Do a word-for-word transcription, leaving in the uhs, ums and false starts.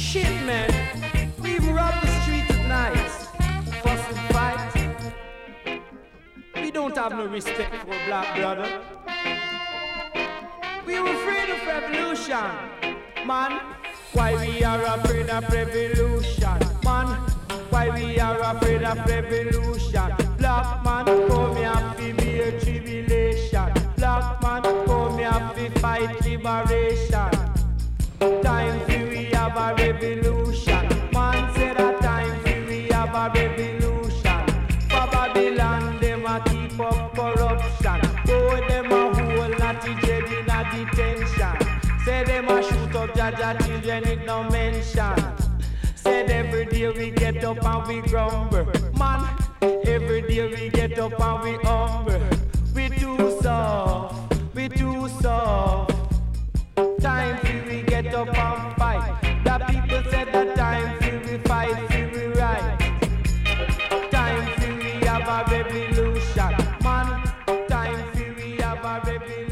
Shit, man. We even rob the street at night. Fuss and fight. We don't have no respect for a black brother. We were afraid of revolution, man. Why we are afraid of revolution, man? Why we are afraid of revolution? Black man, come here to be a tribulation. Black man, come here to fight liberation. Time for we have a revolution. Man said a time for we have a revolution. For Babylon, them a keep up corruption. Go them a whole natty jail in a detention. Say them a shoot up Jaja children, it no mention. Said every day we get up and we grumble. Man, every day we get up and we humble. We too soft, we too soft. Time for we get up and fight. The people said that time for we fight, for we right. Time for we have a revolution. Man, time for we have a revolution.